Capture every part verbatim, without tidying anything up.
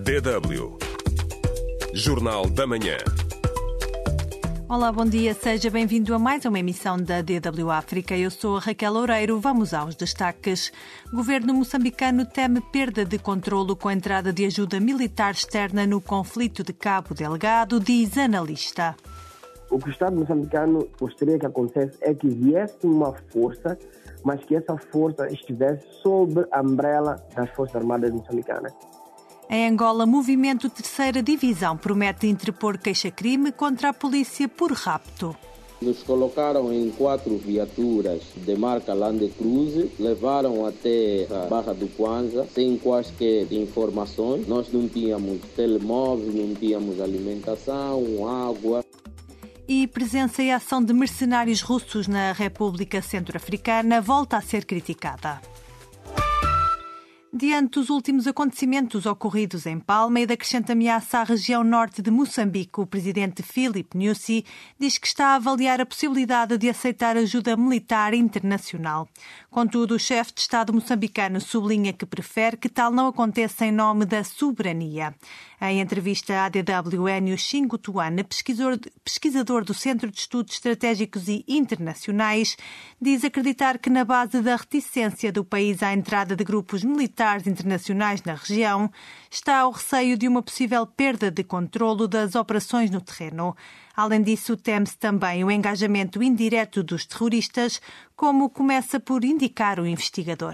D W Jornal da Manhã. Olá, bom dia. Seja bem-vindo a mais uma emissão da D W África. Eu sou a Raquel Loureiro. Vamos aos destaques. O governo moçambicano teme perda de controlo com a entrada de ajuda militar externa no conflito de Cabo Delgado, diz analista. O que o Estado moçambicano gostaria que acontecesse é que viesse uma força, mas que essa força estivesse sob a umbrella das Forças Armadas moçambicanas. Em Angola, movimento Terceira Divisão promete interpor queixa-crime contra a polícia por rapto. Nos colocaram em quatro viaturas de marca Land Cruiser, levaram até a Barra do Kwanza sem quaisquer informações. Nós não tínhamos telemóveis, não tínhamos alimentação, água. E presença e ação de mercenários russos na República Centro-Africana volta a ser criticada. Diante dos últimos acontecimentos ocorridos em Palma e da crescente ameaça à região norte de Moçambique, o presidente Filipe Nyusi diz que está a avaliar a possibilidade de aceitar ajuda militar internacional. Contudo, o chefe de Estado moçambicano sublinha que prefere que tal não aconteça em nome da soberania. Em entrevista à D W, Enio Xingutuana, pesquisador, pesquisador do Centro de Estudos Estratégicos e Internacionais, diz acreditar que na base da reticência do país à entrada de grupos militares internacionais na região está o receio de uma possível perda de controlo das operações no terreno. Além disso, teme-se também o engajamento indireto dos terroristas, como começa por indicar o investigador.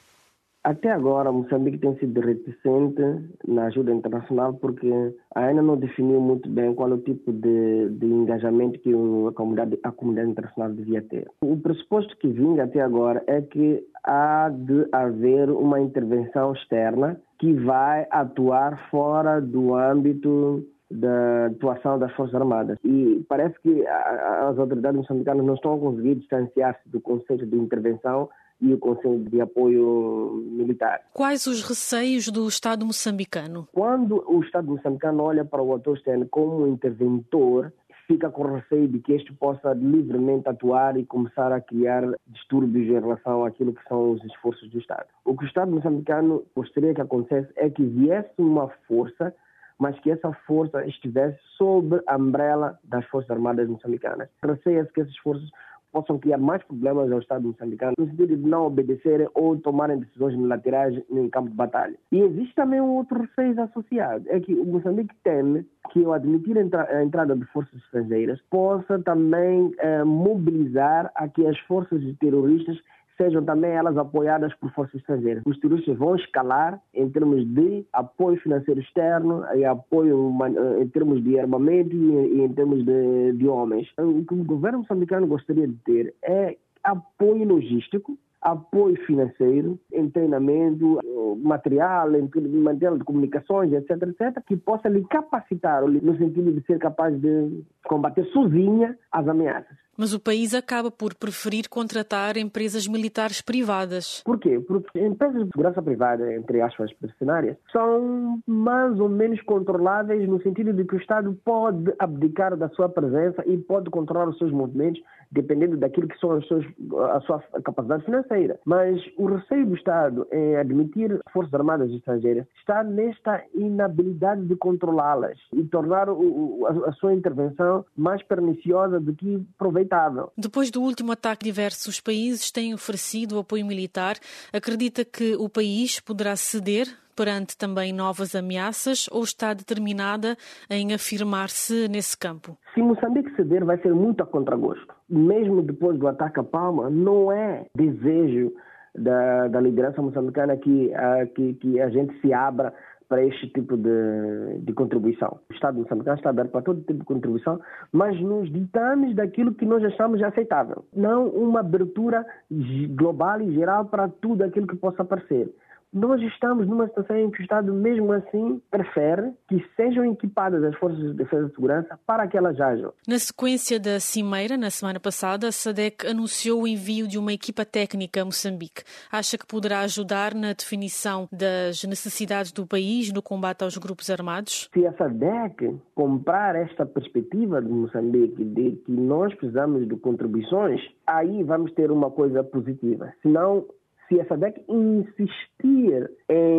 Até agora, Moçambique tem sido reticente na ajuda internacional porque ainda não definiu muito bem qual é o tipo de, de engajamento que a comunidade, a comunidade internacional devia ter. O pressuposto que vinha até agora é que há de haver uma intervenção externa que vai atuar fora do âmbito da atuação das Forças Armadas. E parece que as autoridades moçambicanas não estão a conseguir distanciar-se do conceito de intervenção e o conceito de apoio militar. Quais os receios do Estado moçambicano? Quando o Estado moçambicano olha para o ator externo como um interventor, fica com receio de que este possa livremente atuar e começar a criar distúrbios em relação àquilo que são os esforços do Estado. O que o Estado moçambicano gostaria que acontecesse é que viesse uma força, mas que essa força estivesse sob a umbrella das Forças Armadas moçambicanas. Receia-se que essas forças possam criar mais problemas ao Estado moçambicano, no sentido de não obedecerem ou tomarem decisões unilaterais em campo de batalha. E existe também um outro receio associado, é que o Moçambique teme que, ao admitir a entrada de forças estrangeiras, possa também eh, mobilizar a que as forças de terroristas sejam também elas apoiadas por forças estrangeiras. Os terroristas vão escalar em termos de apoio financeiro externo, e apoio em termos de armamento e em termos de, de homens. O que o governo moçambicano gostaria de ter é apoio logístico, apoio financeiro, em treinamento, material, em material de comunicações, etc, etcétera, que possa lhe capacitar no sentido de ser capaz de combater sozinha as ameaças. Mas o país acaba por preferir contratar empresas militares privadas. Por quê? Porque empresas de segurança privada, entre aspas, mercenárias, são mais ou menos controláveis no sentido de que o Estado pode abdicar da sua presença e pode controlar os seus movimentos dependendo daquilo que são as suas, a sua capacidade financeira. Mas o receio do Estado em admitir forças armadas estrangeiras está nesta inabilidade de controlá-las e tornar o, a, a sua intervenção mais perniciosa do que proveitável. Depois do último ataque, diversos países têm oferecido apoio militar. Acredita que o país poderá ceder perante também novas ameaças ou está determinada em afirmar-se nesse campo? Se Moçambique ceder, vai ser muito a contragosto. Mesmo depois do ataque a Palma, não é desejo da, da liderança moçambicana que a, que, que a gente se abra para este tipo de, de contribuição. O Estado moçambicano está aberto para todo tipo de contribuição, mas nos ditames daquilo que nós achamos aceitável. Não uma abertura global e geral para tudo aquilo que possa aparecer. Nós estamos numa situação em que o Estado, mesmo assim, prefere que sejam equipadas as forças de defesa e segurança para que elas ajam. Na sequência da cimeira, na semana passada, a SADC anunciou o envio de uma equipa técnica a Moçambique. Acha que poderá ajudar na definição das necessidades do país no combate aos grupos armados? Se a SADC comprar esta perspectiva de Moçambique, de que nós precisamos de contribuições, aí vamos ter uma coisa positiva. Senão, se a SADC insistir em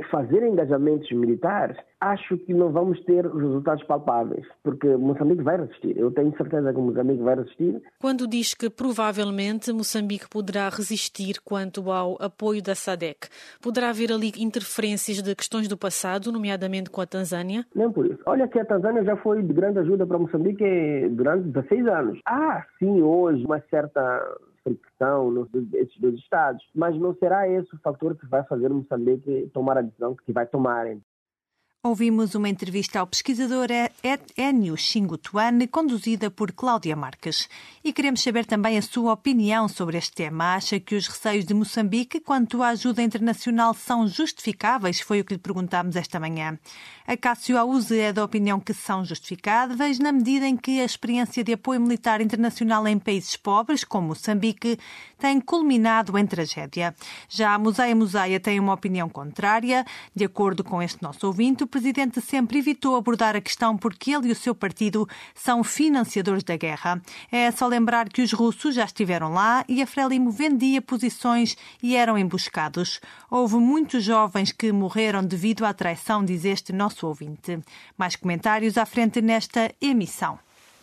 fazer engajamentos militares, acho que não vamos ter resultados palpáveis, porque Moçambique vai resistir. Eu tenho certeza que Moçambique vai resistir. Quando diz que provavelmente Moçambique poderá resistir quanto ao apoio da SADC, poderá haver ali interferências de questões do passado, nomeadamente com a Tanzânia? Nem por isso. Olha que a Tanzânia já foi de grande ajuda para Moçambique durante dezesseis anos. Ah, sim, hoje uma certa fricção nesses dois estados, mas não será esse o fator que vai fazer Moçambique tomar a decisão que vai tomar. Ouvimos uma entrevista ao pesquisador Enio Xingutuan, conduzida por Cláudia Marques. E queremos saber também a sua opinião sobre este tema. Acha que os receios de Moçambique quanto à ajuda internacional são justificáveis? Foi o que lhe perguntámos esta manhã. A Cássio Auze é da opinião que são justificáveis na medida em que a experiência de apoio militar internacional em países pobres, como Moçambique, tem culminado em tragédia. Já a Musaia Musaia tem uma opinião contrária. De acordo com este nosso ouvinte, o Presidente sempre evitou abordar a questão porque ele e o seu partido são financiadores da guerra. É só lembrar que os russos já estiveram lá e a Frelimo vendia posições e eram emboscados. Houve muitos jovens que morreram devido à traição, diz este nosso ouvinte. Mais comentários à frente nesta emissão.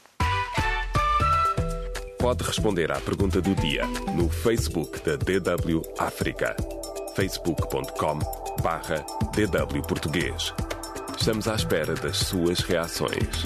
Pode responder à pergunta do dia no Facebook da D W África. facebook ponto com barra D W Português. Estamos à espera das suas reações.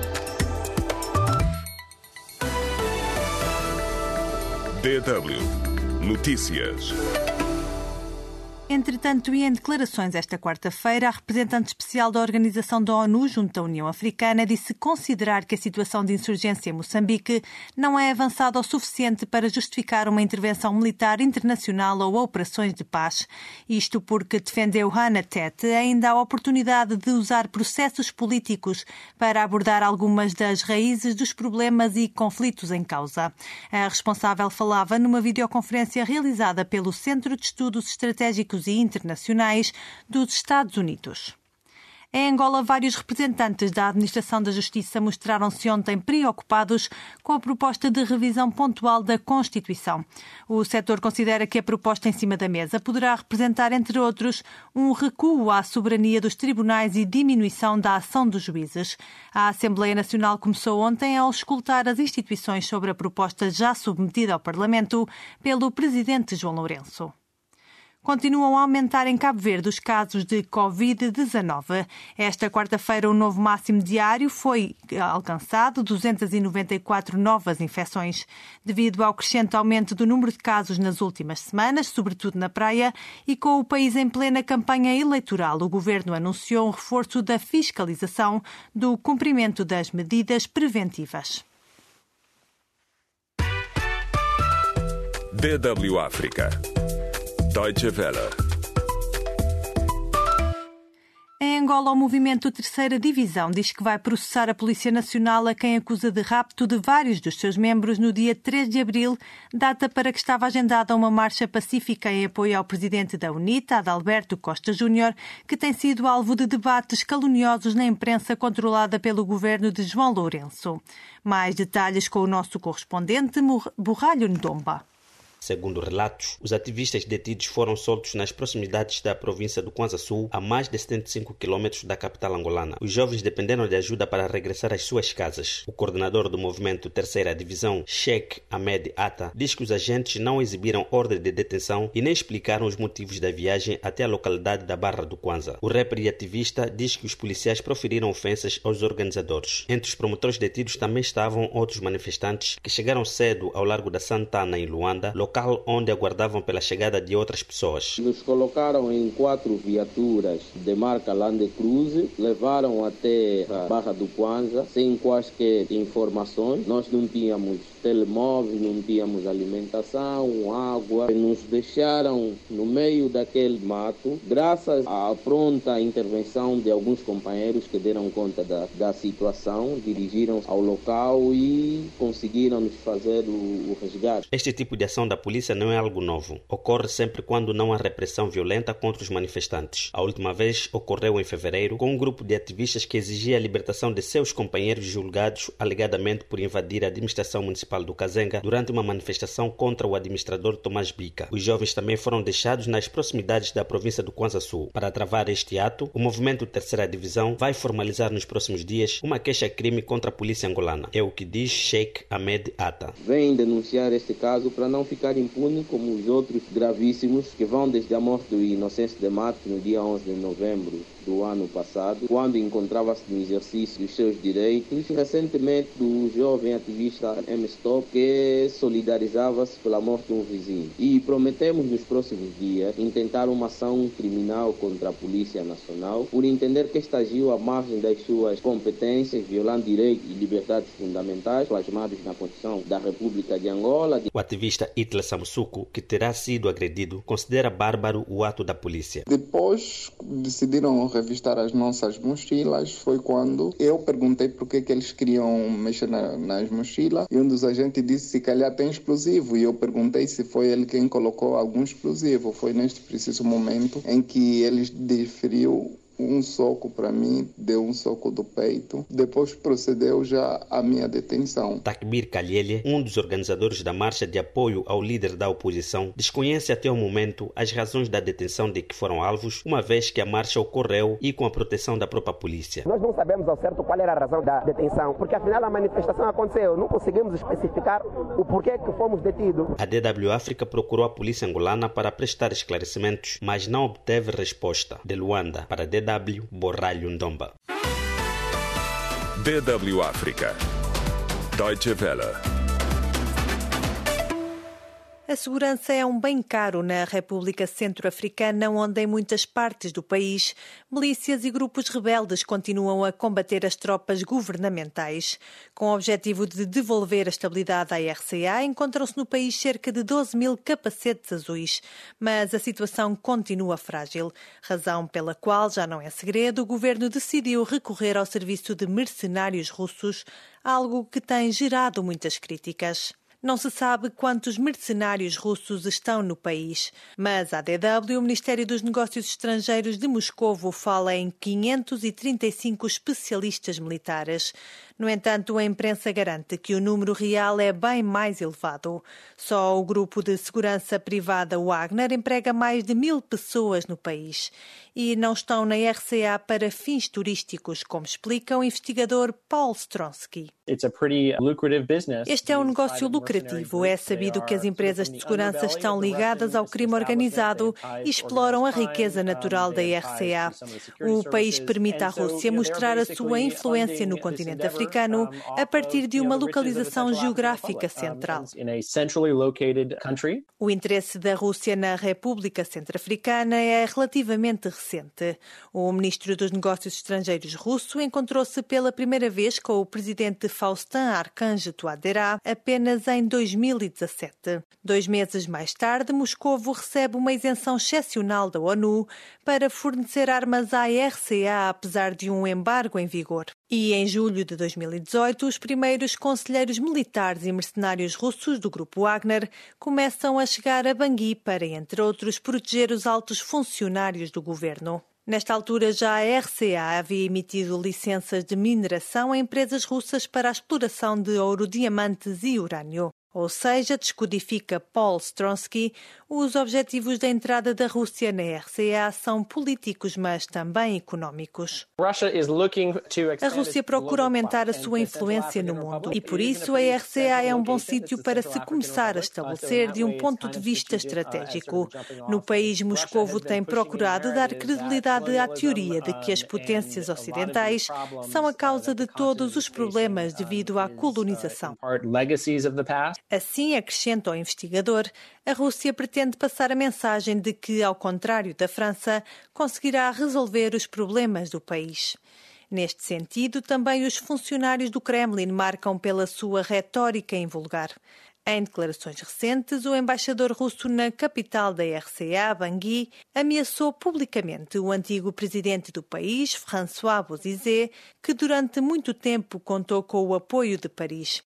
D W Notícias. Entretanto, e em declarações esta quarta-feira, a representante especial da Organização da ONU junto à União Africana disse considerar que a situação de insurgência em Moçambique não é avançada o suficiente para justificar uma intervenção militar internacional ou operações de paz. Isto porque, defendeu Hannah Tete, ainda há a oportunidade de usar processos políticos para abordar algumas das raízes dos problemas e conflitos em causa. A responsável falava numa videoconferência realizada pelo Centro de Estudos Estratégicos e Internacionais dos Estados Unidos. Em Angola, vários representantes da Administração da Justiça mostraram-se ontem preocupados com a proposta de revisão pontual da Constituição. O setor considera que a proposta em cima da mesa poderá representar, entre outros, um recuo à soberania dos tribunais e diminuição da ação dos juízes. A Assembleia Nacional começou ontem a auscultar as instituições sobre a proposta já submetida ao Parlamento pelo presidente João Lourenço. Continuam a aumentar em Cabo Verde os casos de covid dezanove. Esta quarta-feira, o novo máximo diário foi alcançado, duzentas e noventa e quatro novas infecções. Devido ao crescente aumento do número de casos nas últimas semanas, sobretudo na praia, e com o país em plena campanha eleitoral, o Governo anunciou um reforço da fiscalização do cumprimento das medidas preventivas. D W África. Deutsche Welle. Em Angola, o movimento Terceira Divisão diz que vai processar a Polícia Nacional a quem acusa de rapto de vários dos seus membros no dia três de abril, data para que estava agendada uma marcha pacífica em apoio ao presidente da UNITA, Adalberto Costa Júnior, que tem sido alvo de debates caluniosos na imprensa controlada pelo governo de João Lourenço. Mais detalhes com o nosso correspondente, Borralho Ndomba. Segundo relatos, os ativistas detidos foram soltos nas proximidades da província do Kwanza Sul, a mais de setenta e cinco quilômetros da capital angolana. Os jovens dependeram de ajuda para regressar às suas casas. O coordenador do movimento Terceira Divisão, Sheikh Ahmed Atta, diz que os agentes não exibiram ordem de detenção e nem explicaram os motivos da viagem até a localidade da Barra do Kwanza. O rapper e ativista diz que os policiais proferiram ofensas aos organizadores. Entre os promotores detidos também estavam outros manifestantes que chegaram cedo ao Largo da Santana, em Luanda, local onde aguardavam pela chegada de outras pessoas. Nos colocaram em quatro viaturas de marca Land Cruiser, levaram até a Barra do Kwanza, sem quaisquer informações. Nós não tínhamos telemóveis, não tínhamos alimentação, água. Nos deixaram no meio daquele mato, graças à pronta intervenção de alguns companheiros que deram conta da, da situação, dirigiram ao local e conseguiram nos fazer o, o resgate. Este tipo de ação da polícia não é algo novo. Ocorre sempre quando não há repressão violenta contra os manifestantes. A última vez ocorreu em fevereiro com um grupo de ativistas que exigia a libertação de seus companheiros julgados alegadamente por invadir a administração municipal do Kazenga durante uma manifestação contra o administrador Tomás Bica. Os jovens também foram deixados nas proximidades da província do Kwanza Sul. Para travar este ato, o movimento Terceira Divisão vai formalizar nos próximos dias uma queixa-crime contra a polícia angolana. É o que diz Sheikh Ahmed Atta. Vem denunciar este caso para não ficar impune como os outros gravíssimos que vão desde a morte do Inocêncio de Matos no dia onze de novembro do ano passado, quando encontrava-se no exercício dos seus direitos, e recentemente do jovem ativista M-Stop que solidarizava-se pela morte de um vizinho. E prometemos nos próximos dias intentar uma ação criminal contra a Polícia Nacional por entender que esta agiu à margem das suas competências, violando direitos e liberdades fundamentais plasmados na Constituição da República de Angola. O ativista Hitler Samusuku, que terá sido agredido, considera bárbaro o ato da polícia. Depois decidiram revistar as nossas mochilas, foi quando eu perguntei por que, que eles queriam mexer na, nas mochilas, e um dos agentes disse se calhar tem explosivo, e eu perguntei se foi ele quem colocou algum explosivo. Foi neste preciso momento em que eles deferiu um soco para mim, deu um soco do peito, depois procedeu já à minha detenção. Takbir Kalele, um dos organizadores da marcha de apoio ao líder da oposição, desconhece até o momento as razões da detenção de que foram alvos, uma vez que a marcha ocorreu e com a proteção da própria polícia. Nós não sabemos ao certo qual era a razão da detenção, porque afinal a manifestação aconteceu, não conseguimos especificar o porquê que fomos detidos. A D W África procurou a polícia angolana para prestar esclarecimentos, mas não obteve resposta. De Luanda, para D W, Borralho Ndomba. D W África. Deutsche Welle. A segurança é um bem caro na República Centro-Africana, onde em muitas partes do país, milícias e grupos rebeldes continuam a combater as tropas governamentais. Com o objetivo de devolver a estabilidade à R C A, encontram-se no país cerca de doze mil capacetes azuis, mas a situação continua frágil, razão pela qual, já não é segredo, o governo decidiu recorrer ao serviço de mercenários russos, algo que tem gerado muitas críticas. Não se sabe quantos mercenários russos estão no país, mas a D W, o Ministério dos Negócios Estrangeiros de Moscovo, fala em quinhentos e trinta e cinco especialistas militares. No entanto, a imprensa garante que o número real é bem mais elevado. Só o grupo de segurança privada Wagner emprega mais de mil pessoas no país. E não estão na R C A para fins turísticos, como explica o investigador Paul Stronsky. Este é um negócio lucrativo. É sabido que as empresas de segurança estão ligadas ao crime organizado e exploram a riqueza natural da R C A. O país permite à Rússia mostrar a sua influência no continente africano a partir de uma localização geográfica central. O interesse da Rússia na República Centro-Africana é relativamente recente. O ministro dos Negócios Estrangeiros russo encontrou-se pela primeira vez com o presidente Faustin Archange Touadéra apenas em dois mil e dezassete. Dois meses mais tarde, Moscovo recebe uma isenção excepcional da ONU para fornecer armas à R C A, apesar de um embargo em vigor. E em julho de dois mil e dezoito, os primeiros conselheiros militares e mercenários russos do grupo Wagner começam a chegar a Bangui para, entre outros, proteger os altos funcionários do governo. Nesta altura, já a R C A havia emitido licenças de mineração a empresas russas para a exploração de ouro, diamantes e urânio. Ou seja, descodifica Paul Stronsky, os objetivos da entrada da Rússia na R C A são políticos, mas também económicos. A Rússia procura aumentar a sua influência no mundo e, por isso, a R C A é um bom sítio para se começar a estabelecer de um ponto de vista estratégico. No país, Moscovo tem procurado dar credibilidade à teoria de que as potências ocidentais são a causa de todos os problemas devido à colonização. Assim, acrescenta o investigador, a Rússia pretende passar a mensagem de que, ao contrário da França, conseguirá resolver os problemas do país. Neste sentido, também os funcionários do Kremlin marcam pela sua retórica invulgar. Em declarações recentes, o embaixador russo na capital da R C A, Bangui, ameaçou publicamente o antigo presidente do país, François Bozizé, que durante muito tempo contou com o apoio de Paris.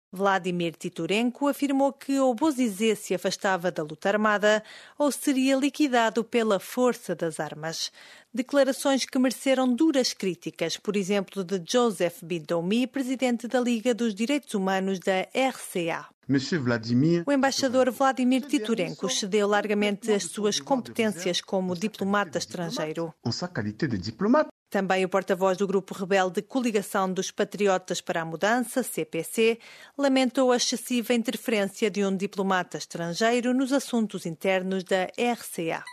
Vladimir Titurenko afirmou que ou Bozizé se afastava da luta armada ou seria liquidado pela força das armas. Declarações que mereceram duras críticas, por exemplo, de Joseph Bidomi, presidente da Liga dos Direitos Humanos da R C A. O embaixador Vladimir Titurenko cedeu largamente as suas competências como diplomata estrangeiro. Também o porta-voz do grupo rebelde Coligação dos Patriotas para a Mudança, C P C, lamentou a excessiva interferência de um diplomata estrangeiro nos assuntos internos da R C A.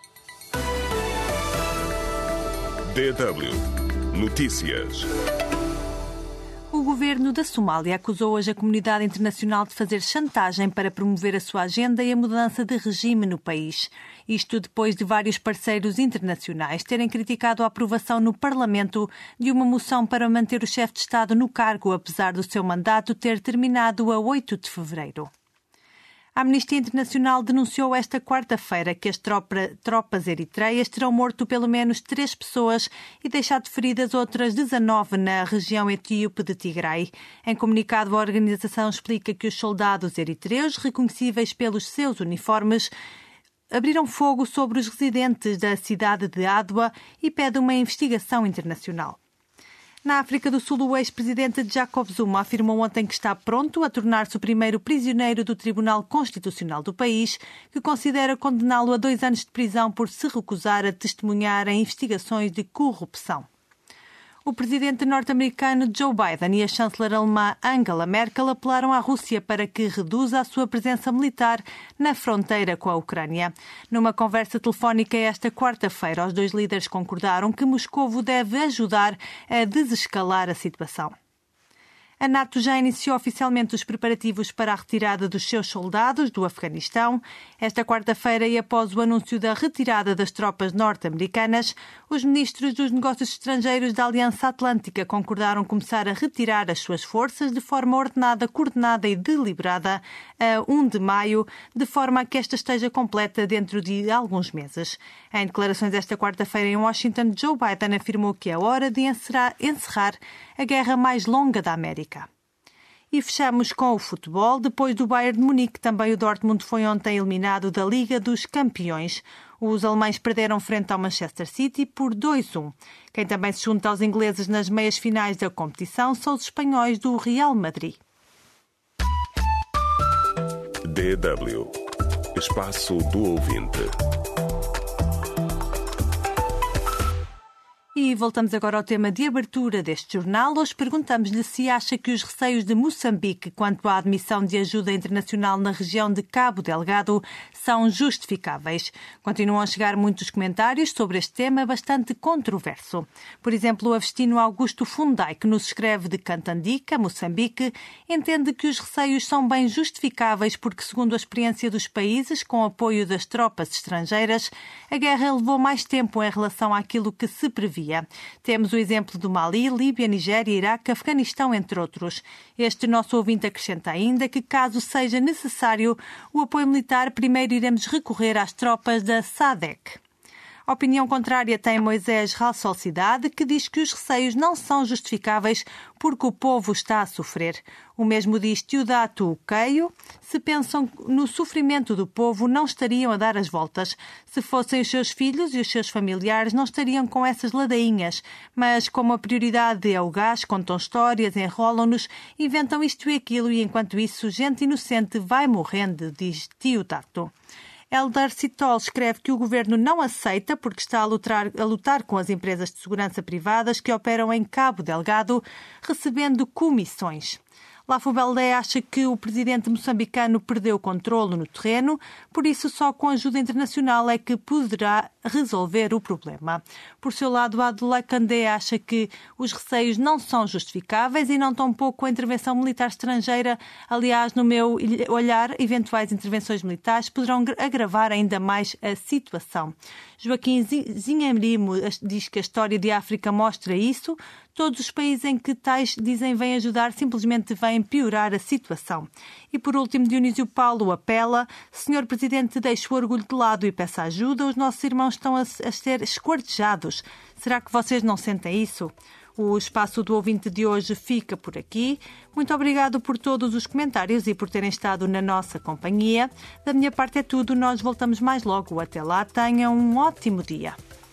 D W Notícias. O governo da Somália acusou hoje a comunidade internacional de fazer chantagem para promover a sua agenda e a mudança de regime no país. Isto depois de vários parceiros internacionais terem criticado a aprovação no Parlamento de uma moção para manter o chefe de Estado no cargo, apesar do seu mandato ter terminado a oito de fevereiro. A Amnistia Internacional denunciou esta quarta-feira que as tropa, tropas eritreias terão morto pelo menos três pessoas e deixado feridas outras dezanove na região etíope de Tigray. Em comunicado, a organização explica que os soldados eritreus, reconhecíveis pelos seus uniformes, abriram fogo sobre os residentes da cidade de Adwa e pede uma investigação internacional. Na África do Sul, o ex-presidente Jacob Zuma afirmou ontem que está pronto a tornar-se o primeiro prisioneiro do Tribunal Constitucional do país, que considera condená-lo a dois anos de prisão por se recusar a testemunhar em investigações de corrupção. O presidente norte-americano Joe Biden e a chanceler alemã Angela Merkel apelaram à Rússia para que reduza a sua presença militar na fronteira com a Ucrânia. Numa conversa telefónica esta quarta-feira, os dois líderes concordaram que Moscovo deve ajudar a desescalar a situação. A NATO já iniciou oficialmente os preparativos para a retirada dos seus soldados do Afeganistão. Esta quarta-feira, e após o anúncio da retirada das tropas norte-americanas, os ministros dos negócios estrangeiros da Aliança Atlântica concordaram começar a retirar as suas forças de forma ordenada, coordenada e deliberada a um de maio, de forma a que esta esteja completa dentro de alguns meses. Em declarações esta quarta-feira em Washington, Joe Biden afirmou que é hora de encerrar, encerrar a guerra mais longa da América. E fechamos com o futebol. Depois do Bayern de Munique, também o Dortmund foi ontem eliminado da Liga dos Campeões. Os alemães perderam frente ao Manchester City por dois a um. Quem também se junta aos ingleses nas meias finais da competição são os espanhóis do Real Madrid. D W Espaço do Ouvinte. E voltamos agora ao tema de abertura deste jornal. Hoje perguntamos-lhe se acha que os receios de Moçambique quanto à admissão de ajuda internacional na região de Cabo Delgado são justificáveis. Continuam a chegar muitos comentários sobre este tema bastante controverso. Por exemplo, o Avestino Augusto Fundai, que nos escreve de Cantandica, Moçambique, entende que os receios são bem justificáveis porque, segundo a experiência dos países, com apoio das tropas estrangeiras, a guerra levou mais tempo em relação àquilo que se previa. Temos o exemplo do Mali, Líbia, Nigéria, Iraque, Afeganistão, entre outros. Este nosso ouvinte acrescenta ainda que, caso seja necessário o apoio militar, primeiro iremos recorrer às tropas da SADC. A opinião contrária tem Moisés Rassol Cidade, que diz que os receios não são justificáveis porque o povo está a sofrer. O mesmo diz Teodato Uqueio. Se pensam no sofrimento do povo, não estariam a dar as voltas. Se fossem os seus filhos e os seus familiares, não estariam com essas ladainhas. Mas como a prioridade é o gás, contam histórias, enrolam-nos, inventam isto e aquilo e, enquanto isso, gente inocente vai morrendo, diz Teodato. Eldar Citol escreve que o governo não aceita porque está a lutar, a lutar com as empresas de segurança privadas que operam em Cabo Delgado, recebendo comissões. Lafubelde acha que o presidente moçambicano perdeu o controlo no terreno, por isso só com ajuda internacional é que poderá resolver o problema. Por seu lado, Adolai Kandé acha que os receios não são justificáveis e não tão pouco a intervenção militar estrangeira. Aliás, no meu olhar, eventuais intervenções militares poderão agravar ainda mais a situação. Joaquim Zinhamrimo diz que a história de África mostra isso. Todos os países em que tais dizem vêm ajudar simplesmente vêm piorar a situação. E por último, Dionísio Paulo apela: Senhor Presidente, deixe o orgulho de lado e peça ajuda. Os nossos irmãos estão a, a ser esquartejados. Será que vocês não sentem isso? O Espaço do Ouvinte de hoje fica por aqui. Muito obrigado por todos os comentários e por terem estado na nossa companhia. Da minha parte é tudo. Nós voltamos mais logo. Até lá, tenham um ótimo dia.